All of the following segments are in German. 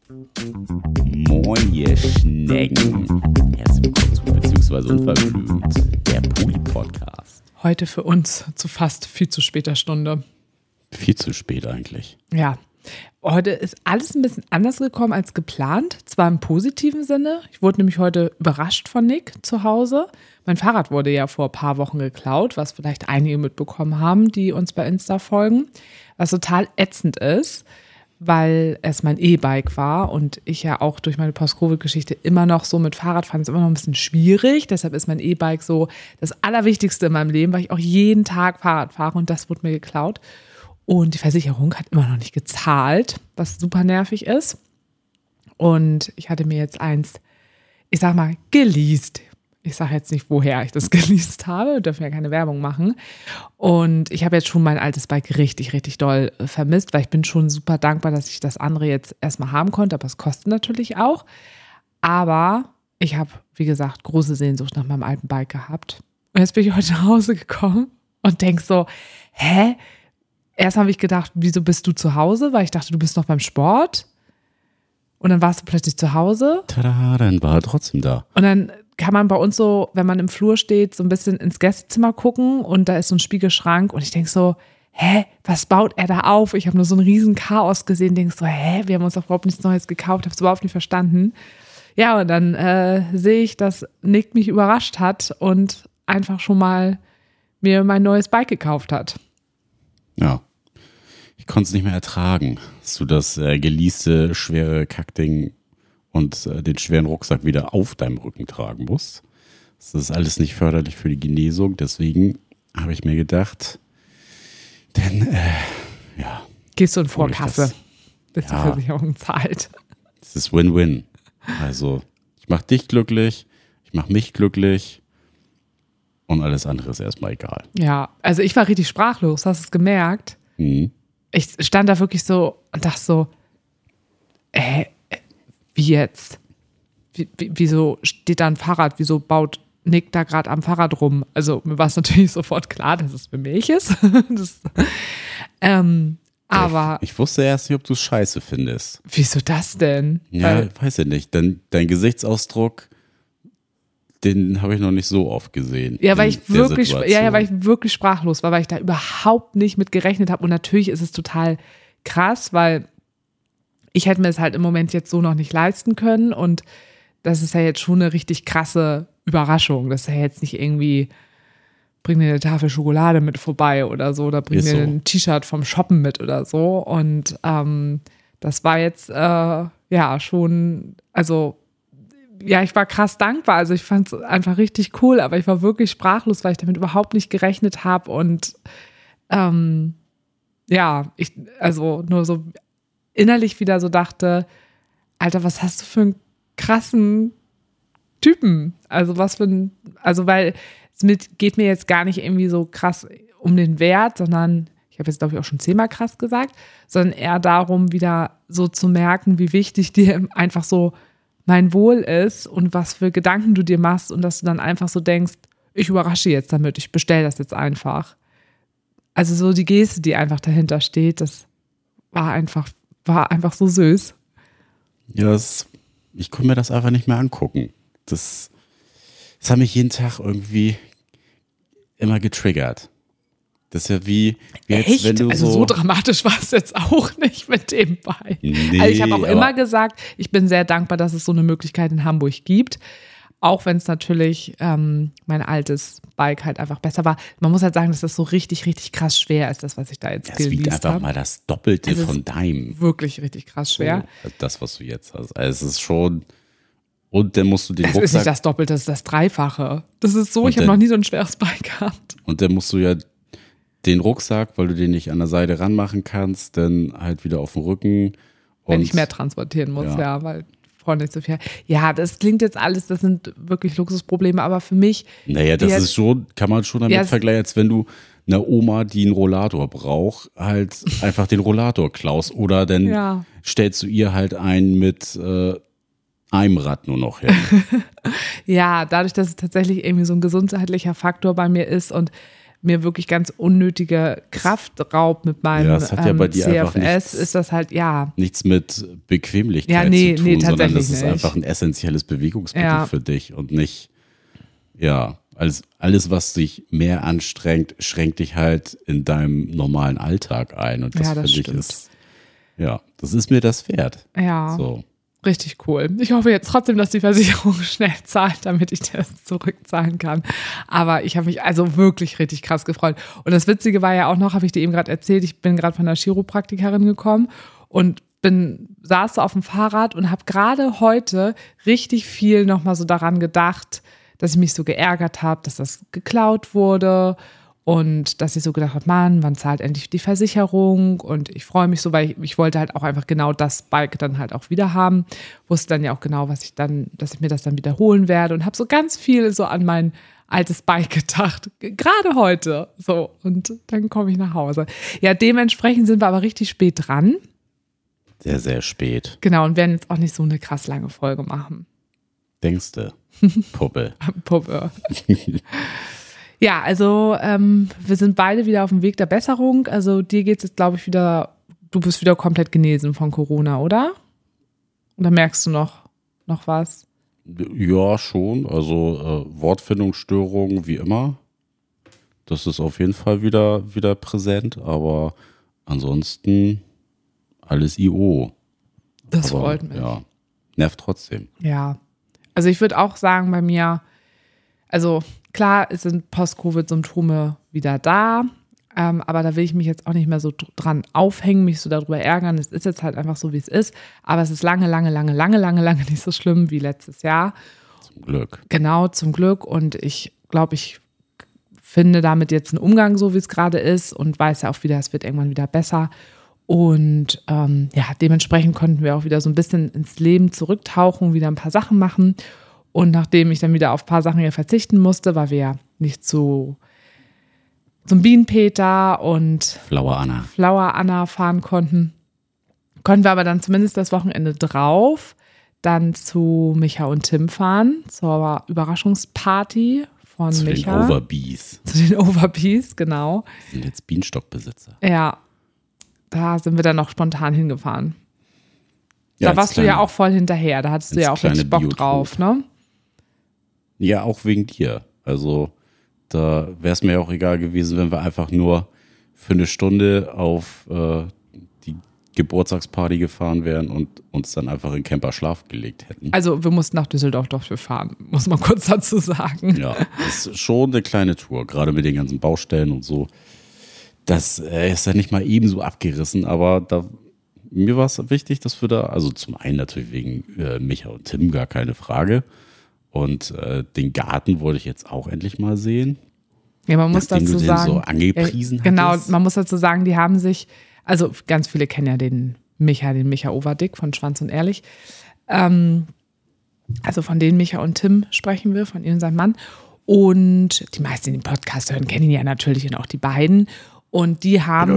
Moin, ihr Schnecken. Herzlich willkommen zu Beziehungsweise Unverblümt, der Poli-Podcast. Heute für uns zu fast viel zu später Stunde. Viel zu spät eigentlich. Ja, heute ist alles ein bisschen anders gekommen als geplant, zwar im positiven Sinne. Ich wurde nämlich heute überrascht von Nick zu Hause. Mein Fahrrad wurde ja vor ein paar Wochen geklaut, was vielleicht einige mitbekommen haben, die uns bei Insta folgen, was total ätzend ist, weil es mein E-Bike war und ich ja auch durch meine Post-Covid-Geschichte immer noch so mit Fahrradfahren ist immer noch ein bisschen schwierig. Deshalb ist mein E-Bike so das Allerwichtigste in meinem Leben, weil ich auch jeden Tag Fahrrad fahre und das wurde mir geklaut. Und die Versicherung hat immer noch nicht gezahlt, was super nervig ist. Und ich hatte mir jetzt eins, ich sag mal, geleast. Ich sage jetzt nicht, woher ich das geleast habe, wir dürfen ja keine Werbung machen. Und ich habe jetzt schon mein altes Bike richtig, richtig doll vermisst, weil ich bin schon super dankbar, dass ich das andere jetzt erstmal haben konnte, aber es kostet natürlich auch. Aber ich habe, wie gesagt, große Sehnsucht nach meinem alten Bike gehabt. Und jetzt bin ich heute nach Hause gekommen und denke so, hä? Erst habe ich gedacht, wieso bist du zu Hause? Weil ich dachte, du bist noch beim Sport. Und dann warst du plötzlich zu Hause. Tada, dann war er trotzdem da. Und dann kann man bei uns so, wenn man im Flur steht, so ein bisschen ins Gästezimmer gucken und da ist so ein Spiegelschrank und ich denke so, hä, was baut er da auf? Ich habe nur so ein riesen Chaos gesehen, denke so, hä, wir haben uns doch überhaupt nichts Neues gekauft, habe es überhaupt nicht verstanden. Ja, und dann sehe ich, dass Nick mich überrascht hat und einfach schon mal mir mein neues Bike gekauft hat. Ja, ich konnte es nicht mehr ertragen, dass du das geleaste, schwere Kackding und den schweren Rucksack wieder auf deinem Rücken tragen musst. Das ist alles nicht förderlich für die Genesung, deswegen habe ich mir gedacht, ja. Gehst du in Vorkasse, bis die Ja. Versicherung zahlt. Es ist Win-Win. Also, ich mache dich glücklich, ich mache mich glücklich und alles andere ist erstmal egal. Ja, also ich war richtig sprachlos, hast du es gemerkt? Mhm. Ich stand da wirklich so und dachte so, wie jetzt? Wieso steht da ein Fahrrad? Wieso baut Nick da gerade am Fahrrad rum? Also mir war es natürlich sofort klar, dass es für mich ist. Aber Ich wusste erst nicht, ob du es scheiße findest. wieso das denn? Ja, weiß ich nicht. Dein Gesichtsausdruck, den habe ich noch nicht so oft gesehen. Ja, weil in ich der wirklich, Situation. weil ich wirklich sprachlos war, weil ich da überhaupt nicht mit gerechnet habe. Und natürlich ist es total krass, weil ich hätte mir es halt im Moment jetzt so noch nicht leisten können. Und das ist ja jetzt schon eine richtig krasse Überraschung. Das ist ja jetzt nicht irgendwie, bring dir eine Tafel Schokolade mit vorbei oder so, oder bring Ist mir so. ein T-Shirt vom Shoppen mit oder so. Und das war jetzt ja schon, also ja, ich war krass dankbar. Also ich fand es einfach richtig cool, aber ich war wirklich sprachlos, weil ich damit überhaupt nicht gerechnet habe. Und ja, ich also nur so innerlich wieder so dachte, Alter, was hast du für einen krassen Typen? Also was für ein, also weil geht mir jetzt gar nicht irgendwie so krass um den Wert, sondern ich habe jetzt, glaube ich, auch schon 10-mal krass gesagt, sondern eher darum, wieder so zu merken, wie wichtig dir einfach so mein Wohl ist und was für Gedanken du dir machst und dass du dann einfach so denkst, ich überrasche jetzt damit, ich bestelle das jetzt einfach. Also so die Geste, die einfach dahinter steht, das war einfach so süß. Ja, ich konnte mir das einfach nicht mehr angucken. Das hat mich jeden Tag irgendwie immer getriggert. Das ist ja wie jetzt, Echt? wenn du also so dramatisch war es jetzt auch nicht mit dem Bike. Nee, also ich habe auch aber immer gesagt, ich bin sehr dankbar, dass es so eine Möglichkeit in Hamburg gibt. Auch wenn es natürlich mein altes Bike halt einfach besser war. Man muss halt sagen, dass das so richtig, richtig krass schwer ist, das, was ich da jetzt das wiegt geleast einfach habe. mal das Doppelte Also es von deinem. Wirklich richtig krass schwer. So, das, was du jetzt hast. Also es ist schon. Und dann musst du den Das ist nicht Rucksack. das Doppelte, das ist das Dreifache. Das ist so, Und ich habe dann- noch nie so ein schweres Bike gehabt. Und dann musst du ja den Rucksack, weil du den nicht an der Seite ranmachen kannst, dann halt wieder auf den Rücken. Wenn Und ich mehr transportieren muss, Ja. ja, weil Freunde nicht so viel. Ja, das klingt jetzt alles, das sind wirklich Luxusprobleme, aber für mich, Naja, das Ja. ist schon, kann man schon damit Ja, vergleichen, als wenn du einer Oma, die einen Rollator braucht, halt einfach den Rollator klaust. Oder dann Ja. stellst du ihr halt einen mit einem Rad nur noch hin. ja, dadurch, dass es tatsächlich irgendwie so ein gesundheitlicher Faktor bei mir ist und mir wirklich ganz unnötige Kraftraub mit meinem Ja, das hat ja bei dir einfach CFS, ist das halt, nichts mit Bequemlichkeit Ja, nee, zu tun, sondern tatsächlich das ist nicht. einfach ein essentielles Bewegungsmittel für dich und nicht, alles, was dich mehr anstrengt, schränkt dich halt in deinem normalen Alltag ein. Und das Ja, das finde ich stimmt. das ist mir das wert. Ja. So. Richtig cool. Ich hoffe jetzt trotzdem, dass die Versicherung schnell zahlt, damit ich das zurückzahlen kann. Aber ich habe mich also wirklich richtig krass gefreut. Und das Witzige war ja auch noch, habe ich dir eben gerade erzählt, ich bin gerade von der Chiropraktikerin gekommen und saß so auf dem Fahrrad und habe gerade heute richtig viel nochmal so daran gedacht, dass ich mich so geärgert habe, dass das geklaut wurde. Und dass ich so gedacht habe, Mann, wann zahlt endlich die Versicherung? Und ich freue mich so, weil ich wollte halt auch einfach genau das Bike dann halt auch wieder haben. Wusste dann ja auch genau, dass ich mir das dann wiederholen werde. Und habe so ganz viel so an mein altes Bike gedacht. Gerade heute. So, und dann komme ich nach Hause. Ja, dementsprechend sind wir aber richtig spät dran. Sehr, sehr spät. Genau, und werden jetzt auch nicht so eine krass lange Folge machen. Denkst du? Puppe. Puppe. Ja, also wir sind beide wieder auf dem Weg der Besserung. Also dir geht es jetzt, glaube ich, du bist wieder komplett genesen von Corona, oder? Oder merkst du noch was? Ja, schon. Also Wortfindungsstörungen wie immer. Das ist auf jeden Fall wieder präsent. Aber ansonsten alles IO. Das freut mich. Ja, nervt trotzdem. Ja, also ich würde auch sagen, bei mir, also klar, es sind Post-Covid-Symptome wieder da, aber da will ich mich jetzt auch nicht mehr so dran aufhängen, mich so darüber ärgern. Es ist jetzt halt einfach so, wie es ist, aber es ist lange nicht so schlimm wie letztes Jahr. Zum Glück. Genau, zum Glück. Und ich glaube, ich finde damit jetzt einen Umgang, so wie es gerade ist, und weiß ja auch wieder, es wird irgendwann wieder besser. Und dementsprechend konnten wir auch wieder so ein bisschen ins Leben zurücktauchen, wieder ein paar Sachen machen. Und nachdem ich dann wieder auf ein paar Sachen verzichten musste, weil wir ja nicht zum Bienenpeter und Flower Anna fahren konnten wir aber dann zumindest das Wochenende drauf dann zu Micha und Tim fahren, zur Überraschungsparty von Micha. Den Overbees. Zu den Overbees, genau. Das sind jetzt Bienenstockbesitzer. Ja, da sind wir dann noch spontan hingefahren. Ja, da warst du ja auch voll hinterher, da hattest du ja auch richtig Bock Biotop drauf, ne? Ja, auch wegen dir. Also da wäre es mir auch egal gewesen, wenn wir einfach nur für eine Stunde auf die Geburtstagsparty gefahren wären und uns dann einfach in Camper Schlaf gelegt hätten. Also wir mussten nach Düsseldorf dafür fahren, muss man kurz dazu sagen. Ja, das ist schon eine kleine Tour, gerade mit den ganzen Baustellen und so. Das ist ja nicht mal ebenso abgerissen, aber mir war es wichtig, dass wir da, also zum einen natürlich wegen Micha und Tim, gar keine Frage. Und den Garten wollte ich jetzt auch endlich mal sehen. Ja, man muss dazu sagen, den so angepriesen genau, hattest. man muss dazu sagen, die haben sich, also ganz viele kennen ja den Micha Overdick von Schwanz und Ehrlich. Also von denen Micha und Tim sprechen wir, von ihm und seinem Mann. Und die meisten, die den Podcast hören, kennen ihn ja natürlich und auch die beiden. Und die haben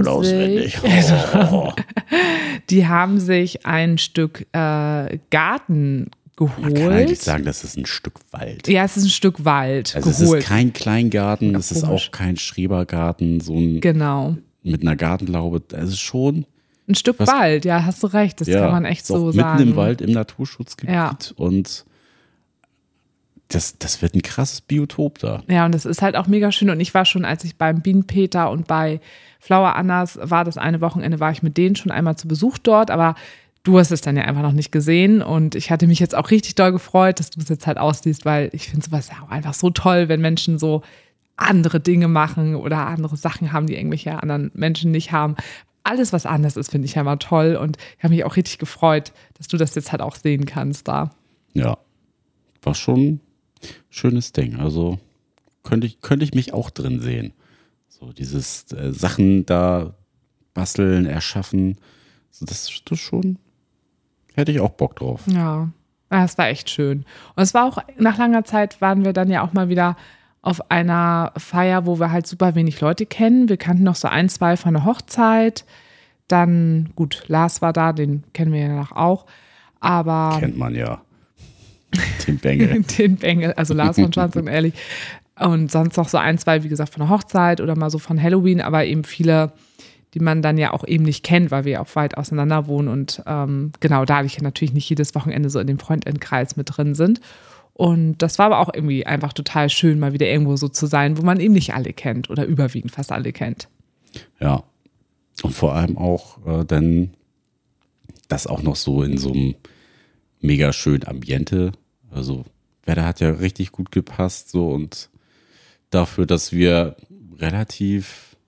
sich ein Stück Garten geholt. Man kann eigentlich sagen, das ist ein Stück Wald. Ja, es ist ein Stück Wald also geholt. Es ist kein Kleingarten, Ja, es ist komisch. auch kein Schrebergarten, so ein Genau. mit einer Gartenlaube. Das ist schon Ein Stück Wald, ja, hast du recht. Das kann man echt ist auch so mitten sagen. im Wald, im Naturschutzgebiet. Ja. Und das wird ein krasses Biotop da. Ja, und das ist halt auch mega schön. Und ich war schon, als ich beim Bienenpeter und bei Flower Annas war, das eine Wochenende, war ich mit denen schon einmal zu Besuch dort, aber du hast es dann ja einfach noch nicht gesehen. Und ich hatte mich jetzt auch richtig doll gefreut, dass du es jetzt halt ausliest, weil ich finde sowas ja auch einfach so toll, wenn Menschen so andere Dinge machen oder andere Sachen haben, die irgendwelche anderen Menschen nicht haben. Alles, was anders ist, finde ich ja immer toll. Und ich habe mich auch richtig gefreut, dass du das jetzt halt auch sehen kannst da. Ja, war schon ein schönes Ding. Also könnte ich mich auch drin sehen. So dieses Sachen da basteln, erschaffen, so das schon, hätte ich auch Bock drauf. Ja, das war echt schön. Und es war auch, nach langer Zeit waren wir dann ja auch mal wieder auf einer Feier, wo wir halt super wenig Leute kennen. Wir kannten noch so 1, 2 von der Hochzeit. Dann, gut, Lars war da, den kennen wir ja noch auch. Aber Kennt man ja. Den Bengel. den Bengel, also Lars von Schwanz und Ehrlich. Und sonst noch so ein, zwei, wie gesagt, von der Hochzeit oder mal so von Halloween, aber eben viele, die man dann ja auch eben nicht kennt, weil wir ja auch weit auseinander wohnen und genau, dadurch natürlich nicht jedes Wochenende so in dem Freundinnenkreis mit drin sind. Und das war aber auch irgendwie einfach total schön, mal wieder irgendwo so zu sein, wo man eben nicht alle kennt oder überwiegend fast alle kennt. Ja, und vor allem auch dann das auch noch so in so einem mega schönen Ambiente. Also Wetter hat ja richtig gut gepasst so und dafür, dass wir relativ,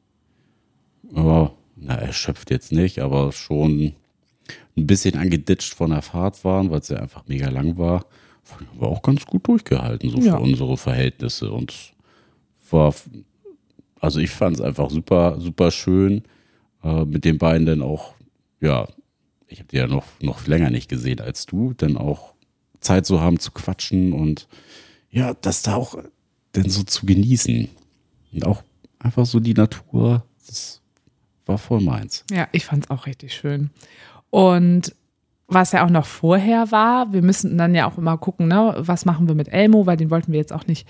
erschöpft jetzt nicht, aber schon ein bisschen angeditscht von der Fahrt waren, weil es ja einfach mega lang war, haben wir auch ganz gut durchgehalten, so für unsere Verhältnisse. Und war, also ich fand es einfach super, super schön, mit den beiden dann auch, ja, ich habe die ja noch länger nicht gesehen als du, dann auch Zeit so haben zu quatschen und ja, das da auch dann so zu genießen. Und auch einfach so die Natur, das war voll meins. Ja, ich fand es auch richtig schön. Und was ja auch noch vorher war, wir müssen dann ja auch immer gucken, ne, was machen wir mit Elmo, weil den wollten wir jetzt auch nicht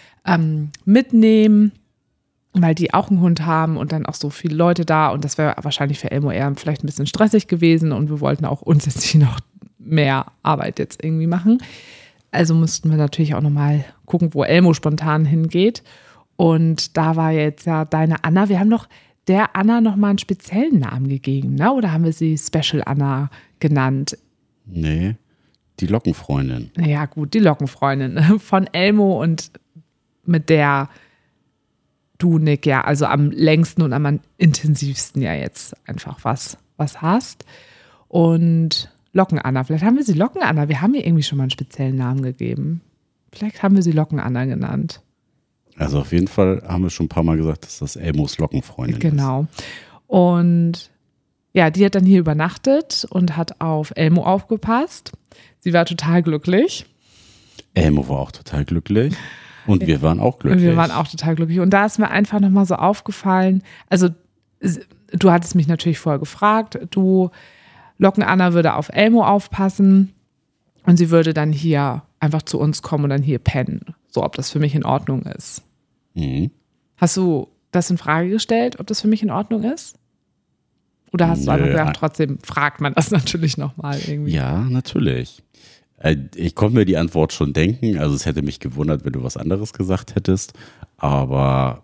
mitnehmen, weil die auch einen Hund haben und dann auch so viele Leute da und das wäre wahrscheinlich für Elmo eher vielleicht ein bisschen stressig gewesen und wir wollten auch uns jetzt nicht noch mehr Arbeit jetzt irgendwie machen. Also mussten wir natürlich auch nochmal gucken, wo Elmo spontan hingeht. Und da war jetzt ja deine Anna, wir haben doch der Anna nochmal einen speziellen Namen gegeben, ne? Oder haben wir sie Special Anna genannt? Nee, die Lockenfreundin. Ja gut, die Lockenfreundin von Elmo und mit der du, Nick, ja, also am längsten und am intensivsten ja jetzt einfach was hast. Und Locken-Anna, vielleicht haben wir sie Locken-Anna, wir haben ihr irgendwie schon mal einen speziellen Namen gegeben. Vielleicht haben wir sie Locken-Anna genannt. Also auf jeden Fall haben wir schon ein paar Mal gesagt, dass das Elmos Lockenfreundin ist. Genau. Und ja, die hat dann hier übernachtet und hat auf Elmo aufgepasst. Sie war total glücklich. Elmo war auch total glücklich. Und wir waren auch glücklich. Wir waren auch total glücklich. Und da ist mir einfach nochmal so aufgefallen, also du hattest mich natürlich vorher gefragt, Locken-Anna würde auf Elmo aufpassen und sie würde dann hier einfach zu uns kommen und dann hier pennen. So, ob das für mich in Ordnung ist. Mhm. Hast du das in Frage gestellt, ob das für mich in Ordnung ist? Oder hast du einfach gedacht, trotzdem fragt man das natürlich nochmal irgendwie? Ja, natürlich. Ich konnte mir die Antwort schon denken. Also es hätte mich gewundert, wenn du was anderes gesagt hättest. Aber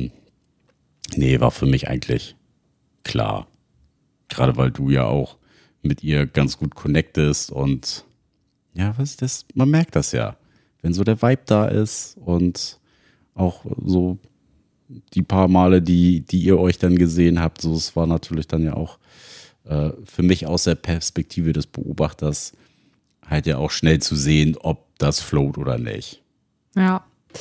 nee, war für mich eigentlich klar. Gerade weil du ja auch mit ihr ganz gut connectest und ja, was ist das? Man merkt das ja. Wenn so der Vibe da ist und auch so die paar Male, die ihr euch dann gesehen habt, so, es war natürlich dann ja auch für mich aus der Perspektive des Beobachters halt ja auch schnell zu sehen, ob das float oder nicht. Ja.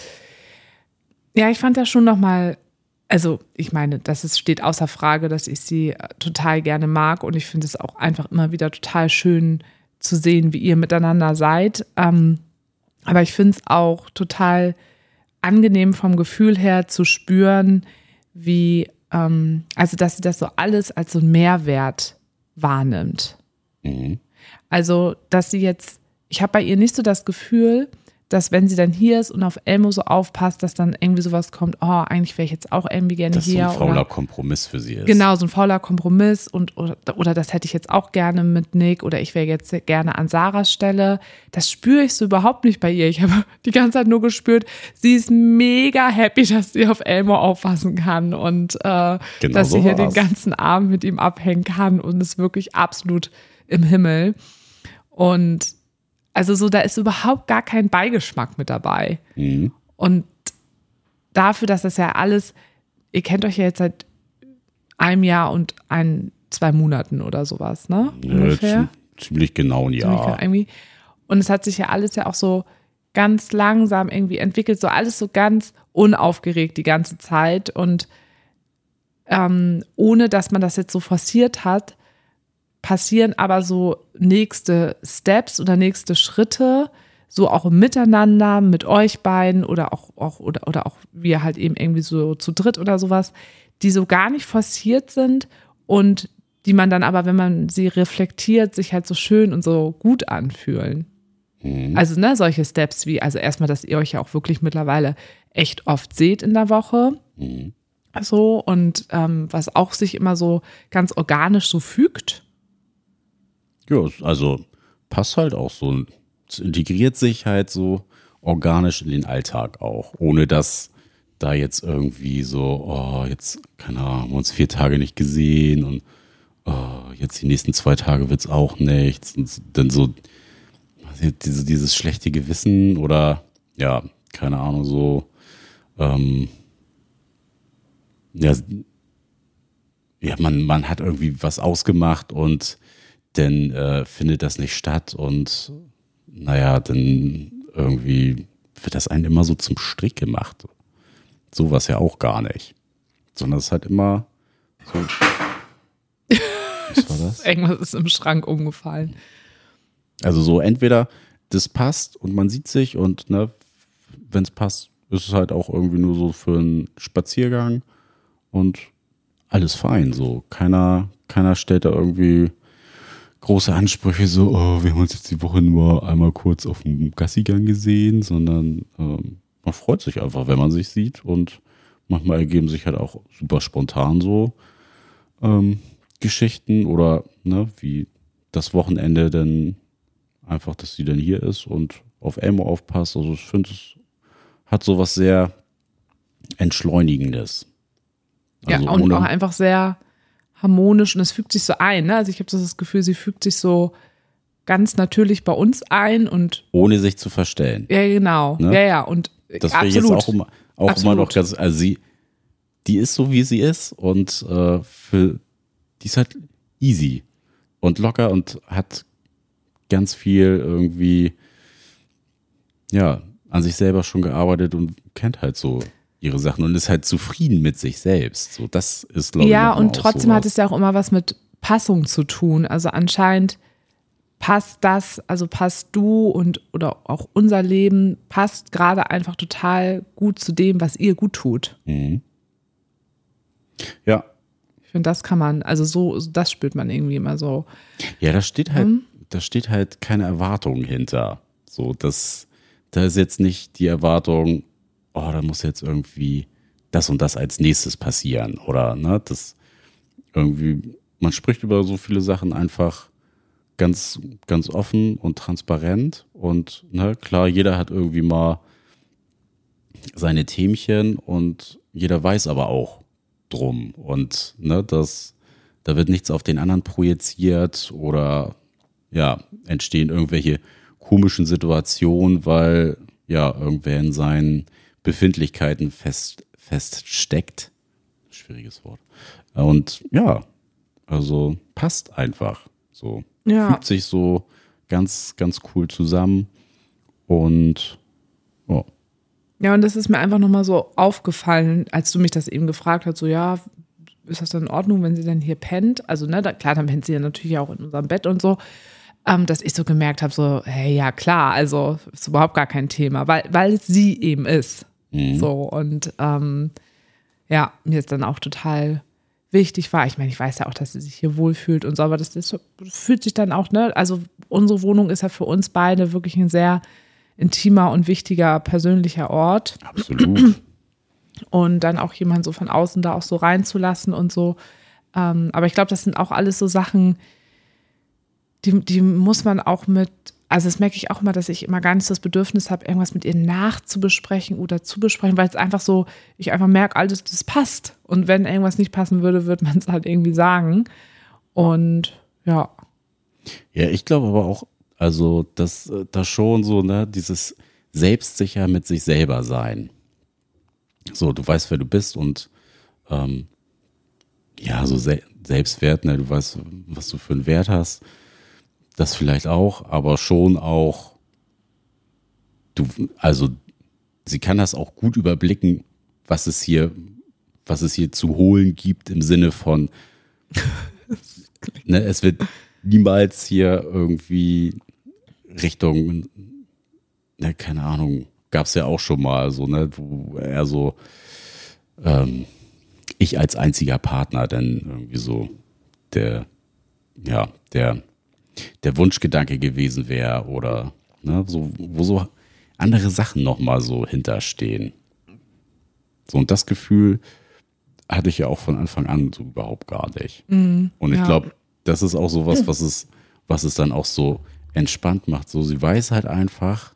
Ja, ich fand das schon nochmal, also ich meine, steht außer Frage, dass ich sie total gerne mag und ich finde es auch einfach immer wieder total schön zu sehen, wie ihr miteinander seid. Aber ich finde es auch total angenehm vom Gefühl her zu spüren, wie, also dass sie das so alles als so einen Mehrwert wahrnimmt. Mhm. Also, dass sie jetzt, ich habe bei ihr nicht so das Gefühl, dass wenn sie dann hier ist und auf Elmo so aufpasst, dass dann irgendwie sowas kommt, oh, eigentlich wäre ich jetzt auch irgendwie gerne hier. Dass so ein fauler Kompromiss für sie ist. Genau, so ein fauler Kompromiss oder das hätte ich jetzt auch gerne mit Nick oder ich wäre jetzt gerne an Sarahs Stelle. Das spüre ich so überhaupt nicht bei ihr. Ich habe die ganze Zeit nur gespürt, sie ist mega happy, dass sie auf Elmo aufpassen kann und dass sie hier den ganzen Abend mit ihm abhängen kann und ist wirklich absolut im Himmel. Und also so, da ist überhaupt gar kein Beigeschmack mit dabei. Mhm. Und dafür, dass das ja alles, ihr kennt euch ja jetzt seit einem Jahr und 2 Monaten oder sowas, ne? Ungefähr. Ziemlich genau ein Jahr. Und es hat sich ja alles ja auch so ganz langsam irgendwie entwickelt, so alles so ganz unaufgeregt die ganze Zeit. Und ohne, dass man das jetzt so forciert hat, passieren aber so nächste Steps oder nächste Schritte, so auch im Miteinander mit euch beiden oder auch wir halt eben irgendwie so zu dritt oder sowas, die so gar nicht forciert sind und die man dann aber, wenn man sie reflektiert, sich halt so schön und so gut anfühlen. Also, ne, solche Steps wie, also erstmal, dass ihr euch ja auch wirklich mittlerweile echt oft seht in der Woche. So, und was auch sich immer so ganz organisch so fügt. Ja, also passt halt auch so. Es integriert sich halt so organisch in den Alltag auch, ohne dass da jetzt irgendwie so, oh, jetzt, keine Ahnung, haben wir uns 4 Tage nicht gesehen und oh, jetzt die nächsten 2 Tage wird's auch nichts. Und dann so dieses schlechte Gewissen oder ja, keine Ahnung, so man hat irgendwie was ausgemacht und dann findet das nicht statt und naja, dann irgendwie wird das einem immer so zum Strick gemacht. Sowas ja auch gar nicht. Sondern es ist halt immer so. Was war das? Irgendwas ist im Schrank umgefallen. Also so entweder das passt und man sieht sich und ne, wenn es passt, ist es halt auch irgendwie nur so für einen Spaziergang und alles fein. So keiner stellt da irgendwie große Ansprüche, so, oh, wir haben uns jetzt die Woche nur einmal kurz auf dem Gassigang gesehen, sondern man freut sich einfach, wenn man sich sieht und manchmal ergeben sich halt auch super spontan so Geschichten oder ne, wie das Wochenende dann einfach, dass sie dann hier ist und auf Elmo aufpasst. Also ich finde, es hat so was sehr Entschleunigendes. Also ja, und auch einfach sehr harmonisch und es fügt sich so ein. Ne? Also ich habe so das Gefühl, sie fügt sich so ganz natürlich bei uns ein und ohne sich zu verstellen. ja, genau. Ne? Ja, und das wäre jetzt auch immer noch ganz, also die ist so, wie sie ist und die ist halt easy und locker und hat ganz viel irgendwie ja, an sich selber schon gearbeitet und kennt halt so ihre Sachen und ist halt zufrieden mit sich selbst. So, das ist, glaube ich, ja, und trotzdem sowas. hat es ja auch immer was mit Passung zu tun. Also anscheinend passt das, also passt du und oder auch unser Leben passt gerade einfach total gut zu dem, was ihr gut tut. Mhm. Ja. Ich finde, das kann man, also so, das spürt man irgendwie immer so. Ja, da steht halt keine Erwartung hinter. So, da ist jetzt nicht die Erwartung, oh, da muss jetzt irgendwie das und das als nächstes passieren. Oder, ne, das irgendwie, man spricht über so viele Sachen einfach ganz, ganz offen und transparent. Und, ne, klar, jeder hat irgendwie mal seine Themchen und jeder weiß aber auch drum. Und, ne, da wird nichts auf den anderen projiziert oder, ja, entstehen irgendwelche komischen Situationen, weil, ja, irgendwer in seinen Befindlichkeiten feststeckt. Schwieriges Wort. Und ja, also passt einfach so. Ja. Fügt sich so ganz, ganz cool zusammen und oh. Ja, und das ist mir einfach nochmal so aufgefallen, als du mich das eben gefragt hast, so ja, ist das dann in Ordnung, wenn sie dann hier pennt? Also, ne, klar, dann pennt sie ja natürlich auch in unserem Bett und so. Dass ich so gemerkt habe, so, hey, ja klar, also ist überhaupt gar kein Thema, weil es sie eben ist. So, und ja, mir ist dann auch total wichtig war, ich meine, ich weiß ja auch, dass sie sich hier wohlfühlt und so, aber das fühlt sich dann auch, ne, also unsere Wohnung ist ja für uns beide wirklich ein sehr intimer und wichtiger persönlicher Ort. Absolut. Und dann auch jemanden so von außen da auch so reinzulassen und so. Aber ich glaube, das sind auch alles so Sachen, die muss man auch mit, also das merke ich auch mal, dass ich immer gar nicht so das Bedürfnis habe, irgendwas mit ihr nachzubesprechen oder zu besprechen, weil es einfach so, ich einfach merke, alles, das passt. Und wenn irgendwas nicht passen würde, würde man es halt irgendwie sagen. Und ja. Ja, ich glaube aber auch, also das schon so, ne, dieses selbstsicher mit sich selber sein. So, du weißt, wer du bist und ja, so Selbstwert, ne, du weißt, was du für einen Wert hast. Das vielleicht auch, aber schon auch, also sie kann das auch gut überblicken, was es hier zu holen gibt im Sinne von, ne, es wird niemals hier irgendwie Richtung, ne, keine Ahnung, gab es ja auch schon mal so, ne, wo er so, ich als einziger Partner dann irgendwie so der Wunschgedanke gewesen wäre oder Ne? So, wo so andere Sachen nochmal so hinterstehen. So, und das Gefühl hatte ich ja auch von Anfang an so überhaupt gar nicht. Und ich glaube, das ist auch sowas, was es dann auch so entspannt macht. So, sie weiß halt einfach,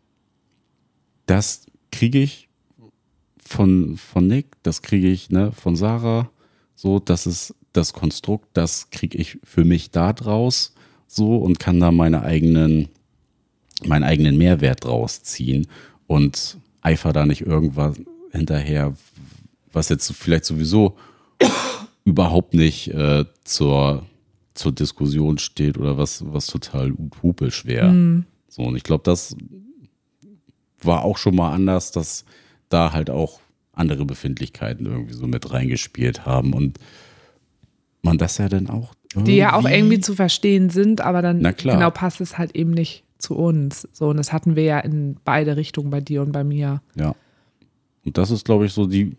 das kriege ich von Nick, das kriege ich, ne, von Sarah. So, das ist das Konstrukt, das kriege ich für mich da draus so und kann da meinen eigenen Mehrwert draus ziehen und eifer da nicht irgendwas hinterher, was jetzt vielleicht sowieso überhaupt nicht zur Diskussion steht oder was total utopisch wäre. So, und ich glaube, das war auch schon mal anders, dass da halt auch andere Befindlichkeiten irgendwie so mit reingespielt haben und man das ja dann auch die ja auch irgendwie zu verstehen sind, aber dann Na klar. genau passt es halt eben nicht zu uns. So, und das hatten wir ja in beide Richtungen bei dir und bei mir. Ja. Und das ist, glaube ich, so die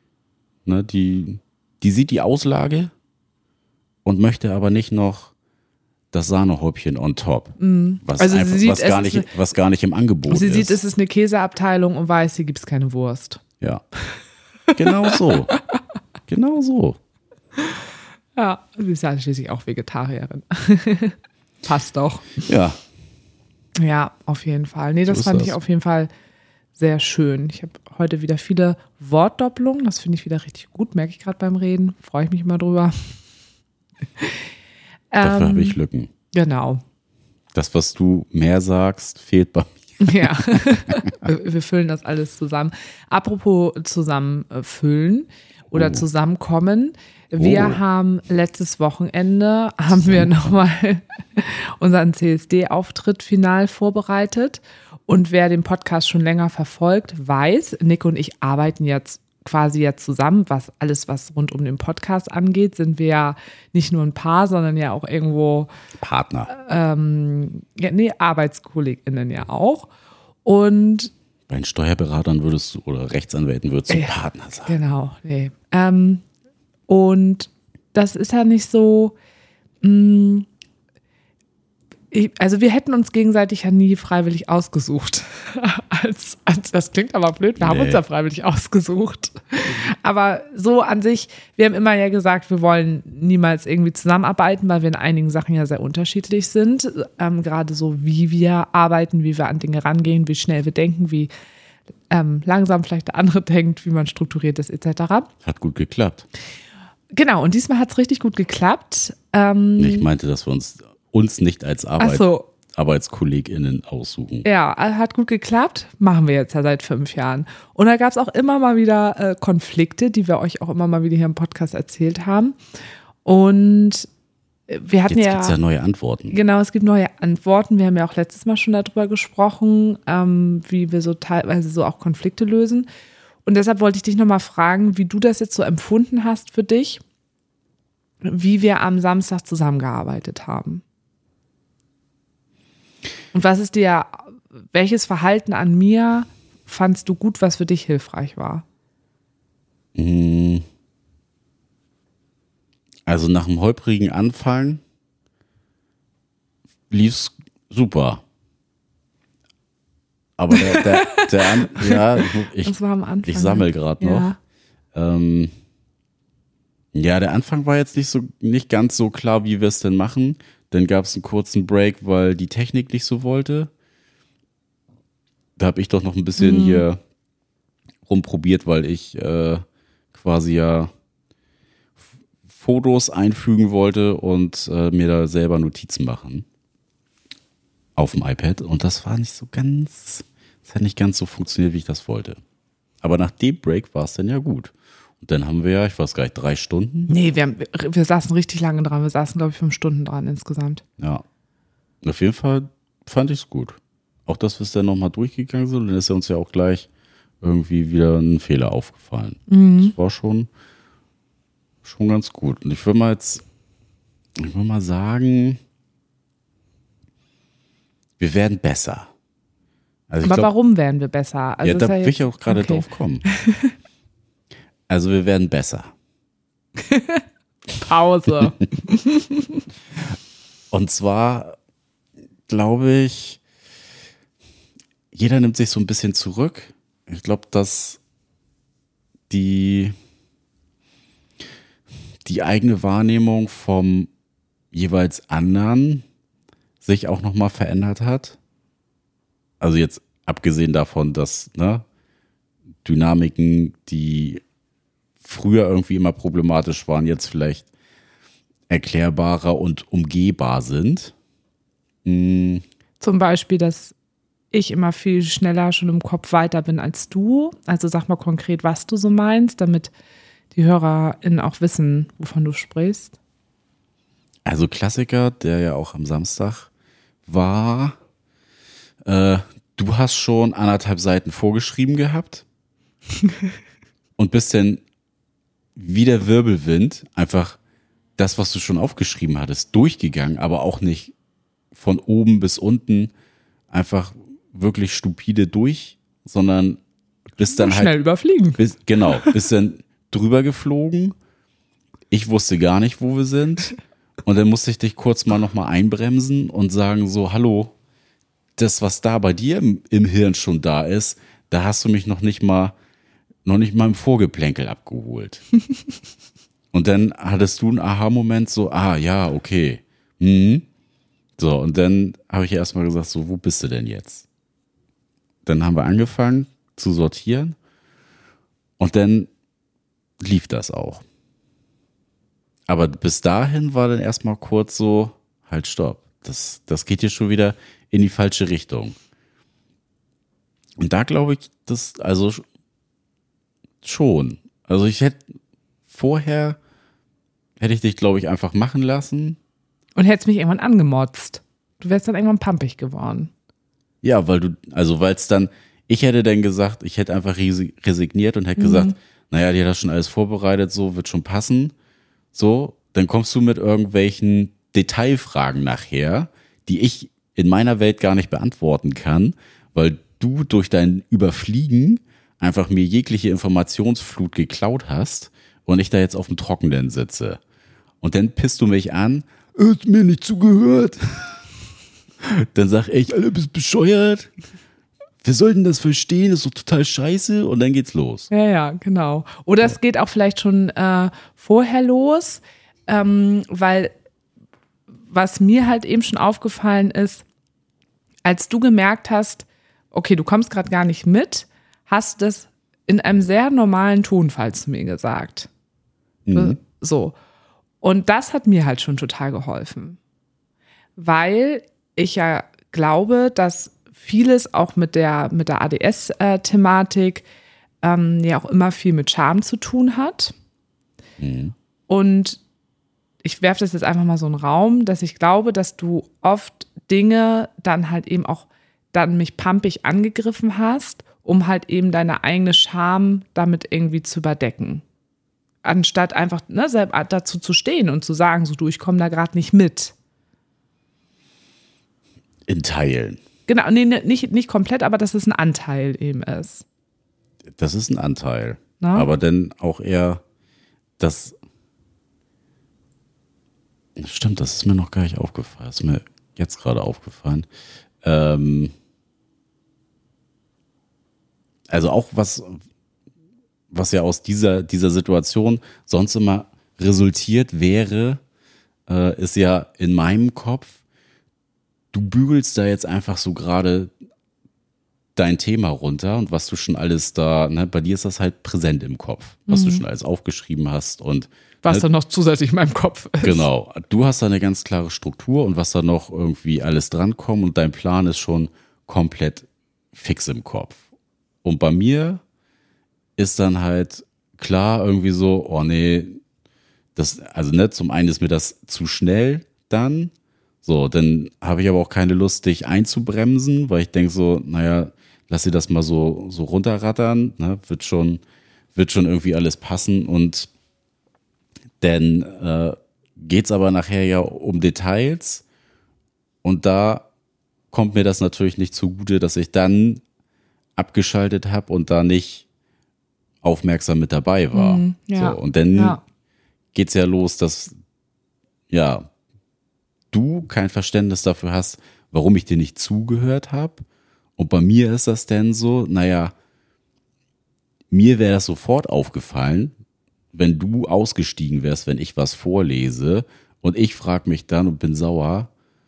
sieht die Auslage und möchte aber nicht noch das Sahnehäubchen on top. Was, Also einfach, sie sieht, was gar nicht im Angebot sie ist. sieht, es ist eine Käseabteilung und weiß, hier gibt es keine Wurst. Ja. Genau so. Genau so. Ja, sie ist ja schließlich auch Vegetarierin. Passt doch. Ja. Ja, auf jeden Fall. Nee, das So ist fand ich das. auf jeden Fall sehr schön. Ich habe heute wieder viele Wortdoppelungen. Das finde ich wieder richtig gut, merke ich gerade beim Reden. Freue ich mich mal drüber. Dafür habe ich Lücken. Genau. Das, was du mehr sagst, fehlt bei mir. Ja, wir füllen das alles zusammen. Apropos zusammenfüllen oder zusammenkommen. Wir haben letztes Wochenende, wir nochmal unseren CSD-Auftritt final vorbereitet. Und wer den Podcast schon länger verfolgt, weiß, Nick und ich arbeiten jetzt quasi zusammen, was rund um den Podcast angeht, sind wir ja nicht nur ein Paar, sondern ja auch irgendwo Partner. ArbeitskollegInnen ja auch. Und Bei den Steuerberatern würdest du oder Rechtsanwälten würdest du Partner sagen. genau, nee. Und das ist ja nicht so, also wir hätten uns gegenseitig ja nie freiwillig ausgesucht. Das klingt aber blöd, wir haben uns ja freiwillig ausgesucht. Aber so an sich, wir haben immer ja gesagt, wir wollen niemals irgendwie zusammenarbeiten, weil wir in einigen Sachen ja sehr unterschiedlich sind. Gerade so, wie wir arbeiten, wie wir an Dinge rangehen, wie schnell wir denken, wie langsam vielleicht der andere denkt, wie man strukturiert ist, etc. Hat gut geklappt. Genau, und diesmal hat es richtig gut geklappt. Ich meinte, dass wir uns nicht als Ach so. ArbeitskollegInnen aussuchen. Ja, hat gut geklappt. Machen wir jetzt ja seit 5 Jahren. Und da gab es auch immer mal wieder Konflikte, die wir euch auch immer mal wieder hier im Podcast erzählt haben. Und wir hatten Jetzt gibt es ja neue Antworten. Genau, es gibt neue Antworten. Wir haben ja auch letztes Mal schon darüber gesprochen, wie wir so teilweise so auch Konflikte lösen. Und deshalb wollte ich dich nochmal fragen, wie du das jetzt so empfunden hast für dich, wie wir am Samstag zusammengearbeitet haben. Und welches Verhalten an mir fandst du gut, was für dich hilfreich war? Also nach einem holprigen Anfang lief's super. Aber Das war am Anfang. ich sammle gerade noch. Der Anfang war jetzt nicht ganz so klar, wie wir es denn machen. Dann gab es einen kurzen Break, weil die Technik nicht so wollte. Da habe ich doch noch ein bisschen hier rumprobiert, weil ich quasi ja Fotos einfügen wollte und mir da selber Notizen machen auf dem iPad. Und das hat nicht ganz so funktioniert, wie ich das wollte. Aber nach dem Break war es dann ja gut. Und dann haben wir ja, ich weiß gar nicht, 3 Stunden. Nee, wir saßen richtig lange dran. Wir saßen, glaube ich, 5 Stunden dran insgesamt. Ja. Auf jeden Fall fand ich es gut. Auch dass wir es dann nochmal durchgegangen sind, dann ist ja uns ja auch gleich irgendwie wieder ein Fehler aufgefallen. Das war schon ganz gut. Und ich würde mal sagen, wir werden besser. Also Aber warum werden wir besser? Also ja, da ist will ich auch gerade okay. drauf kommen. Also wir werden besser. Pause. Und zwar, glaube ich, jeder nimmt sich so ein bisschen zurück. Ich glaube, dass die eigene Wahrnehmung vom jeweils anderen sich auch nochmal verändert hat. Also jetzt abgesehen davon, dass Dynamiken, die früher irgendwie immer problematisch waren, jetzt vielleicht erklärbarer und umgehbar sind. Zum Beispiel, dass ich immer viel schneller schon im Kopf weiter bin als du. Also sag mal konkret, was du so meinst, damit die HörerInnen auch wissen, wovon du sprichst. Also Klassiker, der ja auch am Samstag war, du hast schon 1,5 Seiten vorgeschrieben gehabt und bist dann wie der Wirbelwind einfach das, was du schon aufgeschrieben hattest, durchgegangen, aber auch nicht von oben bis unten einfach wirklich stupide durch, sondern bist dann schnell überfliegen. Bist dann drüber geflogen. Ich wusste gar nicht, wo wir sind. Und dann musste ich dich kurz mal nochmal einbremsen und sagen so, hallo, das, was da bei dir im Hirn schon da ist, da hast du mich noch nicht mal im Vorgeplänkel abgeholt. Und dann hattest du einen Aha-Moment so, ja, okay. So, und dann habe ich erstmal gesagt, so, wo bist du denn jetzt? Dann haben wir angefangen zu sortieren und dann lief das auch. Aber bis dahin war dann erstmal kurz so, halt, stopp. Das geht hier schon wieder in die falsche Richtung. Und da glaube ich, das, also schon. Also vorher hätte ich dich, glaube ich, einfach machen lassen. Und hättest mich irgendwann angemotzt. Du wärst dann irgendwann pampig geworden. Ja, ich hätte dann gesagt, ich hätte einfach resigniert und hätte gesagt, naja, die hat das schon alles vorbereitet, so, wird schon passen. So, dann kommst du mit irgendwelchen Detailfragen nachher, die ich in meiner Welt gar nicht beantworten kann, weil du durch dein Überfliegen einfach mir jegliche Informationsflut geklaut hast und ich da jetzt auf dem Trockenen sitze. Und dann pisst du mich an, hast mir nicht zugehört. Dann sag ich, Alter, bist bescheuert. Wir sollten das verstehen, das ist doch total scheiße und dann geht's los. Ja, genau. Oder es geht auch vielleicht schon vorher los, weil was mir halt eben schon aufgefallen ist, als du gemerkt hast, okay, du kommst gerade gar nicht mit, hast du das in einem sehr normalen Tonfall zu mir gesagt. So. Und das hat mir halt schon total geholfen. Weil ich ja glaube, dass vieles auch mit der ADS-Thematik ja auch immer viel mit Scham zu tun hat. Und ich werfe das jetzt einfach mal so in den Raum, dass ich glaube, dass du oft Dinge dann halt eben auch dann mich pampig angegriffen hast, um halt eben deine eigene Scham damit irgendwie zu überdecken. Anstatt einfach selber dazu zu stehen und zu sagen, so du, ich komme da gerade nicht mit. In Teilen. Genau, nee, nicht komplett, aber dass es ein Anteil eben ist. Das ist ein Anteil. Na? Aber dann auch eher das. Stimmt, das ist mir noch gar nicht aufgefallen. Das ist mir jetzt gerade aufgefallen. Also auch was ja aus dieser Situation sonst immer resultiert wäre, ist ja in meinem Kopf, du bügelst da jetzt einfach so gerade dein Thema runter und was du schon alles da, bei dir ist das halt präsent im Kopf, was du schon alles aufgeschrieben hast und was dann noch zusätzlich in meinem Kopf ist. Genau, du hast da eine ganz klare Struktur und was da noch irgendwie alles drankommt und dein Plan ist schon komplett fix im Kopf. Und bei mir ist dann halt klar irgendwie so, oh nee, zum einen ist mir das zu schnell dann. So, dann habe ich aber auch keine Lust, dich einzubremsen, weil ich denke so, naja, lass sie das mal so runterrattern, ne? Wird schon irgendwie alles passen und dann geht's aber nachher ja um Details und da kommt mir das natürlich nicht zugute, dass ich dann abgeschaltet habe und da nicht aufmerksam mit dabei war. Ja. So, und dann geht's ja los, dass du kein Verständnis dafür hast, warum ich dir nicht zugehört habe Und bei mir ist das denn so, naja, mir wäre das sofort aufgefallen, wenn du ausgestiegen wärst, wenn ich was vorlese und ich frage mich dann und bin sauer,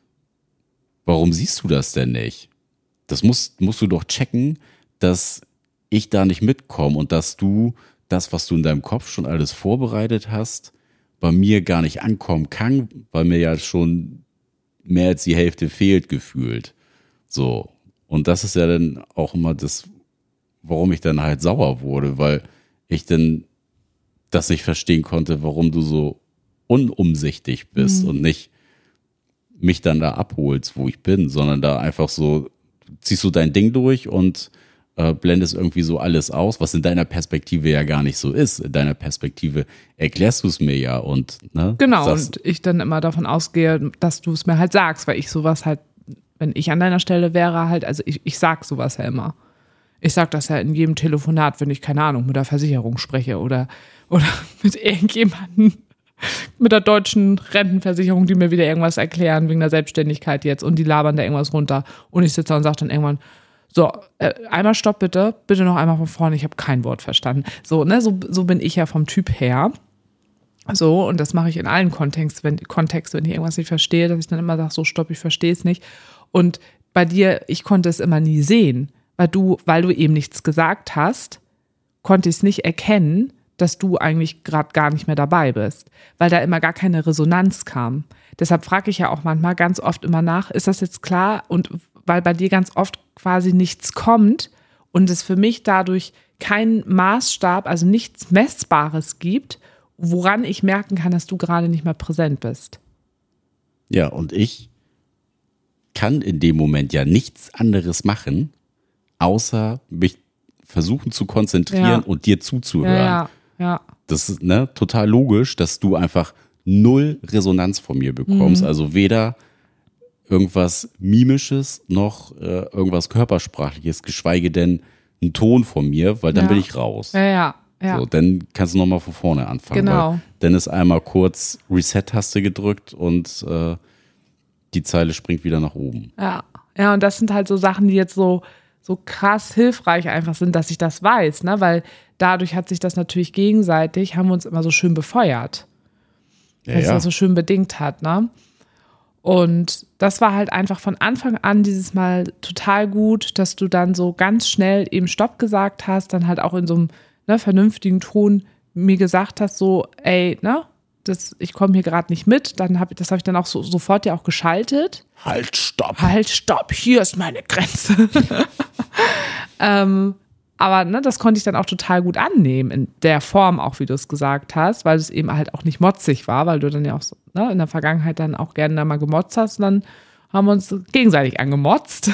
warum siehst du das denn nicht? Das musst du doch checken, dass ich da nicht mitkomme und dass du das, was du in deinem Kopf schon alles vorbereitet hast, bei mir gar nicht ankommen kann, weil mir ja schon mehr als die Hälfte fehlt gefühlt. So. Und das ist ja dann auch immer das, warum ich dann halt sauer wurde, weil ich dann das nicht verstehen konnte, warum du so unumsichtig bist und nicht mich dann da abholst, wo ich bin, sondern da einfach so, ziehst du dein Ding durch und blendest irgendwie so alles aus, was in deiner Perspektive ja gar nicht so ist. In deiner Perspektive erklärst du es mir ja und genau, und ich dann immer davon ausgehe, dass du es mir halt sagst, weil ich sowas halt, wenn ich an deiner Stelle wäre, halt, also ich sag sowas ja immer. Ich sag das ja in jedem Telefonat, wenn ich, keine Ahnung, mit der Versicherung spreche oder mit irgendjemandem, mit der deutschen Rentenversicherung, die mir wieder irgendwas erklären wegen der Selbstständigkeit jetzt und die labern da irgendwas runter und ich sitze da und sage dann irgendwann, so, einmal stopp bitte noch einmal von vorne, ich habe kein Wort verstanden. So, ne, so bin ich ja vom Typ her. So, und das mache ich in allen Kontexten, wenn ich irgendwas nicht verstehe, dass ich dann immer sage, so stopp, ich verstehe es nicht. Und bei dir, ich konnte es immer nie sehen, weil du eben nichts gesagt hast, konnte ich es nicht erkennen, dass du eigentlich gerade gar nicht mehr dabei bist, weil da immer gar keine Resonanz kam. Deshalb frage ich ja auch manchmal ganz oft immer nach, ist das jetzt klar? Und weil bei dir ganz oft quasi nichts kommt und es für mich dadurch keinen Maßstab, also nichts Messbares gibt, woran ich merken kann, dass du gerade nicht mehr präsent bist. Ja, und ich kann in dem Moment ja nichts anderes machen, außer mich versuchen zu konzentrieren und dir zuzuhören. Ja. Das ist total logisch, dass du einfach null Resonanz von mir bekommst. Also weder irgendwas Mimisches noch irgendwas Körpersprachliches, geschweige denn einen Ton von mir, weil dann bin ich raus. Ja. So, dann kannst du nochmal von vorne anfangen. Genau. Weil dann ist einmal kurz Reset-Taste gedrückt und die Zeile springt wieder nach oben. Ja, und das sind halt so Sachen, die jetzt so krass hilfreich einfach sind, dass ich das weiß, ne? Weil dadurch hat sich das natürlich gegenseitig, haben wir uns immer so schön befeuert. Weil es das so schön bedingt hat, ne? Und das war halt einfach von Anfang an dieses Mal total gut, dass du dann so ganz schnell eben Stopp gesagt hast, dann halt auch in so einem vernünftigen Ton mir gesagt hast, so, ey, ich komme hier gerade nicht mit. Das habe ich dann auch sofort ja auch geschaltet. Halt, stopp, hier ist meine Grenze. Aber das konnte ich dann auch total gut annehmen, in der Form auch, wie du es gesagt hast, weil es eben halt auch nicht motzig war, weil du dann ja auch so, in der Vergangenheit dann auch gerne da mal gemotzt hast. Und dann haben wir uns gegenseitig angemotzt.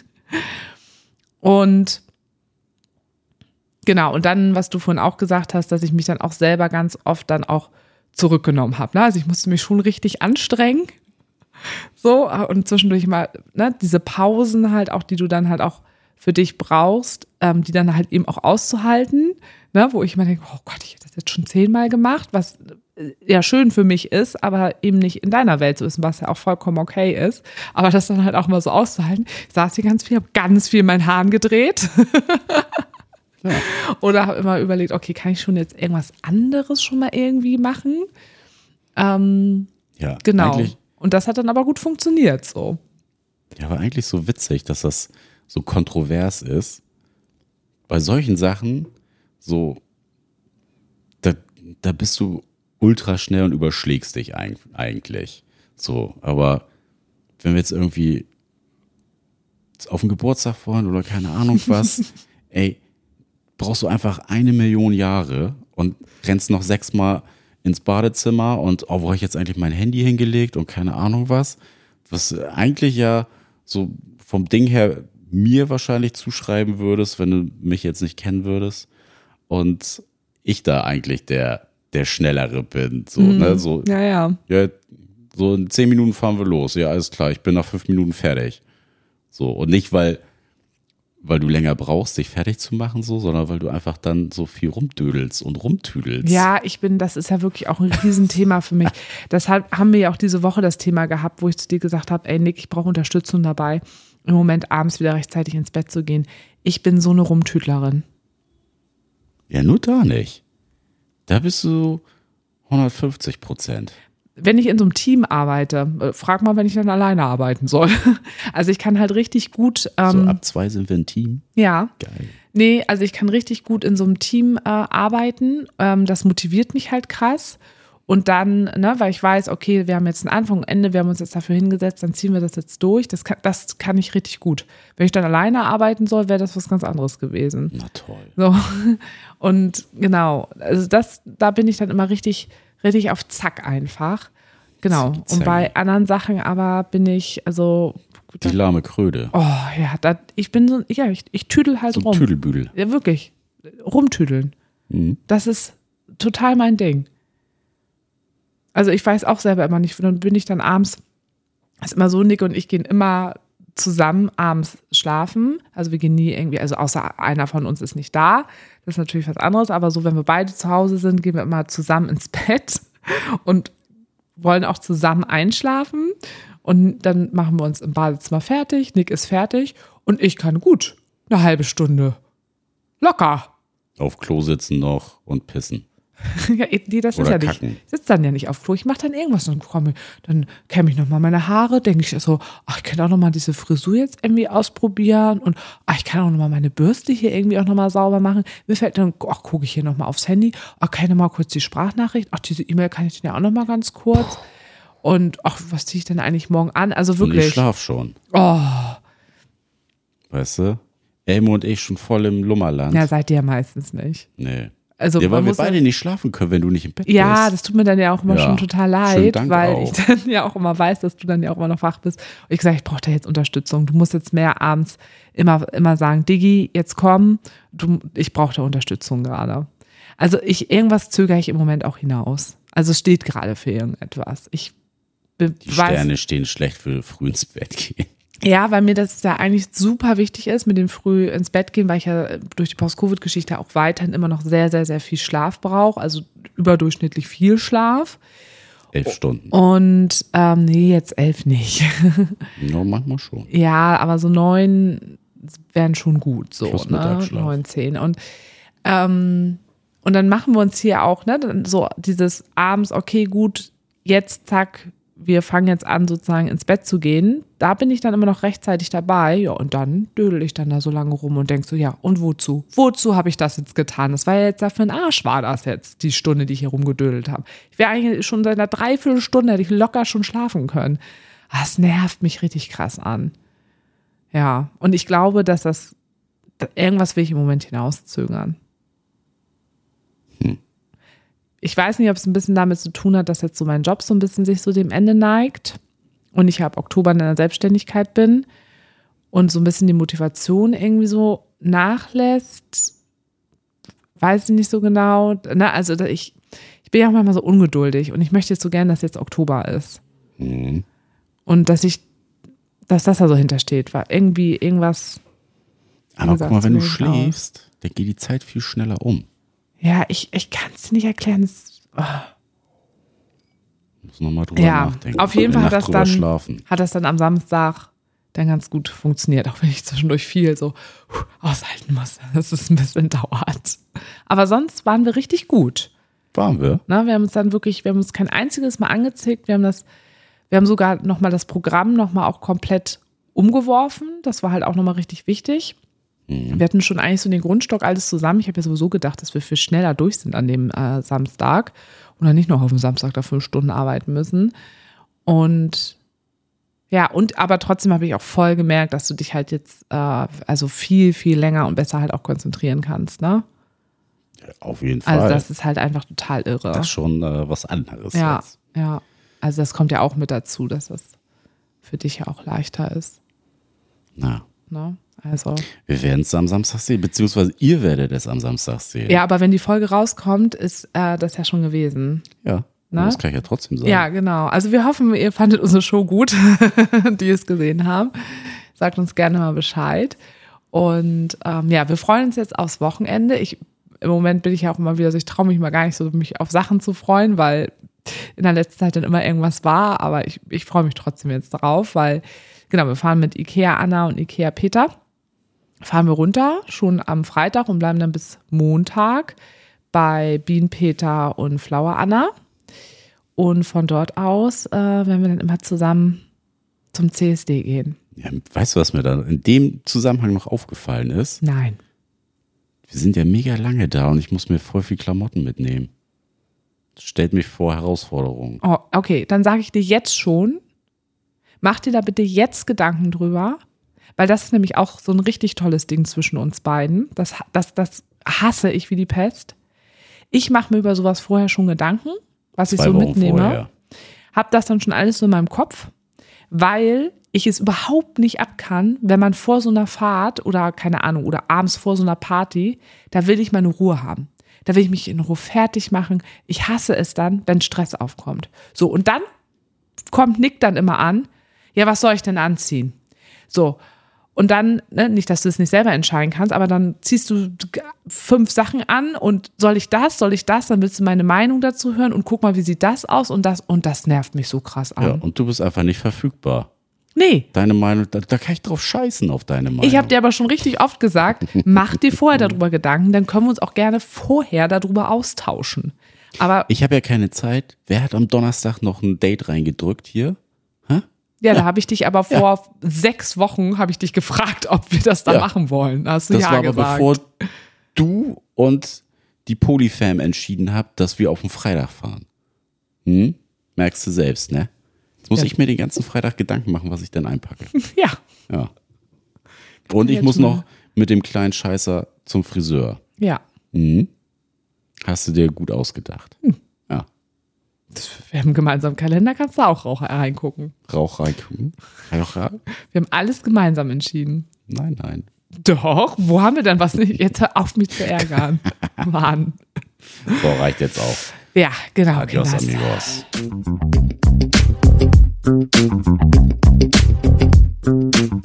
Und genau, und dann, was du vorhin auch gesagt hast, dass ich mich dann auch selber ganz oft dann auch zurückgenommen habe. Also ich musste mich schon richtig anstrengen. So, und zwischendurch mal, diese Pausen halt auch, die du dann halt auch für dich brauchst, die dann halt eben auch auszuhalten, wo ich immer denke, oh Gott, ich habe das jetzt schon 10-mal gemacht, was ja schön für mich ist, aber eben nicht in deiner Welt so ist, was ja auch vollkommen okay ist. Aber das dann halt auch mal so auszuhalten. Ich saß hier ganz viel, habe ganz viel meinen Haaren gedreht. Ja. Oder habe immer überlegt, okay, kann ich schon jetzt irgendwas anderes schon mal irgendwie machen? Ja, genau. Und das hat dann aber gut funktioniert so. Ja, aber eigentlich so witzig, dass das so kontrovers ist. Bei solchen Sachen, so, da bist du ultra schnell und überschlägst dich eigentlich. So, aber wenn wir jetzt irgendwie auf den Geburtstag wollen oder keine Ahnung was, ey, brauchst du einfach 1 Million Jahre und rennst noch 6-mal ins Badezimmer und wo habe ich jetzt eigentlich mein Handy hingelegt und keine Ahnung was eigentlich ja so vom Ding her mir wahrscheinlich zuschreiben würdest, wenn du mich jetzt nicht kennen würdest und ich da eigentlich der Schnellere bin. So, so, ja, so in 10 Minuten fahren wir los. Ja, alles klar, ich bin nach 5 Minuten fertig. So, und nicht, weil du länger brauchst, dich fertig zu machen, so, sondern weil du einfach dann so viel rumdödelst und rumtüdelst. Ja, das ist ja wirklich auch ein Riesenthema für mich. Deshalb haben wir ja auch diese Woche das Thema gehabt, wo ich zu dir gesagt habe, ey Nick, ich brauche Unterstützung dabei. im Moment abends wieder rechtzeitig ins Bett zu gehen. Ich bin so eine Rumtüdlerin. Ja, nur da nicht. Da bist du 150%. Wenn ich in so einem Team arbeite, frag mal, wenn ich dann alleine arbeiten soll. Also ich kann halt richtig gut. So ab 2 sind wir ein Team. Ja. Geil. Nee, also ich kann richtig gut in so einem Team arbeiten. Das motiviert mich halt krass. Und dann, ne, weil ich weiß, okay, wir haben jetzt einen Anfang und Ende, wir haben uns jetzt dafür hingesetzt, dann ziehen wir das jetzt durch. Das kann ich richtig gut. Wenn ich dann alleine arbeiten soll, wäre das was ganz anderes gewesen. Na toll. So. Und genau, also da bin ich dann immer richtig auf Zack einfach. Genau. Zack. Und bei anderen Sachen aber bin ich, also. Die lahme Kröte. Oh ja, ich bin so, ja, ich tüdel halt So ein rum. Tüdelbüdel. Ja, wirklich. Rumtüdeln. Mhm. Das ist total mein Ding. Also ich weiß auch selber immer nicht, dann bin ich dann abends, ist immer so, Nick und ich gehen immer zusammen abends schlafen. Also wir gehen nie irgendwie, also außer einer von uns ist nicht da. Das ist natürlich was anderes, aber so, wenn wir beide zu Hause sind, gehen wir immer zusammen ins Bett und wollen auch zusammen einschlafen. Und dann machen wir uns im Badezimmer fertig, Nick ist fertig und ich kann gut eine halbe Stunde locker. Auf Klo sitzen noch und pissen. Ja, nee, das Oder ist ja kacken. nicht. Ich sitze dann ja nicht auf Klo. Ich mache dann irgendwas. Dann kämme ich nochmal meine Haare. Denke ich so, ach, ich kann auch nochmal diese Frisur jetzt irgendwie ausprobieren. Und ach, ich kann auch nochmal meine Bürste hier irgendwie auch nochmal sauber machen. Mir fällt dann, ach, gucke ich hier nochmal aufs Handy. Ach, kann ich nochmal kurz die Sprachnachricht. Ach, diese E-Mail kann ich dann ja auch nochmal ganz kurz. Und ach, was ziehe ich denn eigentlich morgen an? Also wirklich. Und ich schlaf schon. Oh, Weißt du? Elmo und ich schon voll im Lummerland. ja, seid ihr ja meistens nicht. Nee. Also, Ja, weil man wir muss beide nicht schlafen können, wenn du nicht im Bett ja, bist. das tut mir dann ja auch immer Ja, schon total schönen leid, Dank weil auch. ich dann ja auch immer weiß, dass du dann ja auch immer noch wach bist. Und ich sage, ich brauche da jetzt Unterstützung. Du musst jetzt mehr abends immer sagen, Diggi, jetzt komm, ich brauche da Unterstützung gerade. Also irgendwas zögere ich im Moment auch hinaus. Also es steht gerade für irgendetwas. Die Sterne stehen schlecht für früh ins Bett gehen. Ja, weil mir das ja eigentlich super wichtig ist, mit dem früh ins Bett gehen, weil ich ja durch die Post-Covid-Geschichte auch weiterhin immer noch sehr, sehr, sehr viel Schlaf brauche, also überdurchschnittlich viel Schlaf. 11 Stunden. Und nee, jetzt 11 nicht. Ja, manchmal schon. Ja, aber so 9 wären schon gut, so, Plus ne? Mittagsschlaf. 9, 10. Und dann machen wir uns hier auch, ne, dann so dieses abends, okay, gut, jetzt zack, wir fangen jetzt an, sozusagen ins Bett zu gehen. Da bin ich dann immer noch rechtzeitig dabei. Ja, und dann dödel ich dann da so lange rum und denk so, ja, und wozu? Wozu habe ich das jetzt getan? Das war ja jetzt dafür ein Arsch, war das jetzt, die Stunde, die ich hier rumgedödelt habe. Ich wäre eigentlich schon seit einer Dreiviertelstunde, hätte ich locker schon schlafen können. Das nervt mich richtig krass an. Ja, und ich glaube, dass irgendwas will ich im Moment hinauszögern. Ich weiß nicht, ob es ein bisschen damit zu tun hat, dass jetzt so mein Job so ein bisschen sich so dem Ende neigt und ich ab Oktober in der Selbstständigkeit bin und so ein bisschen die Motivation irgendwie so nachlässt. Weiß ich nicht so genau. Na, also ich bin ja auch manchmal so ungeduldig und ich möchte jetzt so gern, dass jetzt Oktober ist. Mhm. Und dass das da so hintersteht, weil irgendwie irgendwas. Aber gesagt, guck mal, wenn du so schläfst, dann geht die Zeit viel schneller um. Ja, ich kann es dir nicht erklären. Muss nochmal drüber Ja, nachdenken. auf jeden Fall Eine Nacht drüber schlafen. hat das dann am Samstag dann ganz gut funktioniert, auch wenn ich zwischendurch viel so aushalten muss, dass es ein bisschen dauert. Aber sonst waren wir richtig gut. Waren wir? Na, wir haben uns kein einziges Mal angezickt. Wir haben sogar nochmal das Programm nochmal auch komplett umgeworfen. Das war halt auch nochmal richtig wichtig. Wir hatten schon eigentlich so den Grundstock alles zusammen. Ich habe ja sowieso gedacht, dass wir viel schneller durch sind an dem Samstag und dann nicht noch auf dem Samstag da 5 Stunden arbeiten müssen. Und ja, aber trotzdem habe ich auch voll gemerkt, dass du dich halt jetzt also viel, viel länger und besser halt auch konzentrieren kannst, ne? Auf jeden Fall. Also das ist halt einfach total irre. Das ist schon was anderes. Ja, jetzt. ja. Also das kommt ja auch mit dazu, dass das für dich ja auch leichter ist. Na, Ne? Also. wir werden es am Samstag sehen, beziehungsweise ihr werdet es am Samstag sehen. Ja, aber wenn die Folge rauskommt, ist das ja schon gewesen. Ja, Na? das kann ich ja trotzdem sagen. Ja, genau. Also wir hoffen, ihr fandet unsere Show gut, die es gesehen haben. Sagt uns gerne mal Bescheid. Und ja, wir freuen uns jetzt aufs Wochenende. Im Moment bin ich ja auch immer wieder so, ich traue mich mal gar nicht so, mich auf Sachen zu freuen, weil in der letzten Zeit dann immer irgendwas war. Aber ich freue mich trotzdem jetzt drauf, weil Genau, wir fahren mit Ikea Anna und Ikea Peter. Fahren wir runter, schon am Freitag und bleiben dann bis Montag bei Bien Peter und Flower Anna. Und von dort aus werden wir dann immer zusammen zum CSD gehen. Ja, weißt du, was mir da in dem Zusammenhang noch aufgefallen ist? Nein. Wir sind ja mega lange da und ich muss mir voll viel Klamotten mitnehmen. Das stellt mich vor Herausforderungen. Oh, okay, dann sage ich dir jetzt schon, mach dir da bitte jetzt Gedanken drüber, weil das ist nämlich auch so ein richtig tolles Ding zwischen uns beiden. Das hasse ich wie die Pest. Ich mache mir über sowas vorher schon Gedanken, was ich so mitnehme. Vorher. Hab das dann schon alles so in meinem Kopf, weil ich es überhaupt nicht ab kann, wenn man vor so einer Fahrt oder keine Ahnung oder abends vor so einer Party, da will ich meine Ruhe haben. Da will ich mich in Ruhe fertig machen. Ich hasse es dann, wenn Stress aufkommt. So, und dann kommt Nick dann immer an, ja, was soll ich denn anziehen? So, und dann, ne, nicht, dass du es nicht selber entscheiden kannst, aber dann ziehst du 5 Sachen an und soll ich das, dann willst du meine Meinung dazu hören und guck mal, wie sieht das aus und das nervt mich so krass an. Ja, und du bist einfach nicht verfügbar. Nee. Deine Meinung, da kann ich drauf scheißen auf deine Meinung. Ich habe dir aber schon richtig oft gesagt, mach dir vorher darüber Gedanken, dann können wir uns auch gerne vorher darüber austauschen. Aber ich habe ja keine Zeit. Wer hat am Donnerstag noch ein Date reingedrückt hier? Hä? ja, da habe ich dich aber vor 6 Wochen habe ich dich gefragt, ob wir das da machen wollen. Da hast du Das ja war gesagt. aber bevor du und die Polyfam entschieden habt, dass wir auf den Freitag fahren. Merkst du selbst, ne? Jetzt muss ich mir den ganzen Freitag Gedanken machen, was ich denn einpacke. Ja. Und ich muss noch mit dem kleinen Scheißer zum Friseur. Ja. Hast du dir gut ausgedacht. Ja. Wir haben einen gemeinsamen Kalender, kannst du auch reingucken. Rauch reingucken. Wir haben alles gemeinsam entschieden. Nein. Doch, wo haben wir denn was nicht? Jetzt hör auf, mich zu ärgern. Mann. So, reicht jetzt auch. Ja, genau. Adios, Kinders. amigos.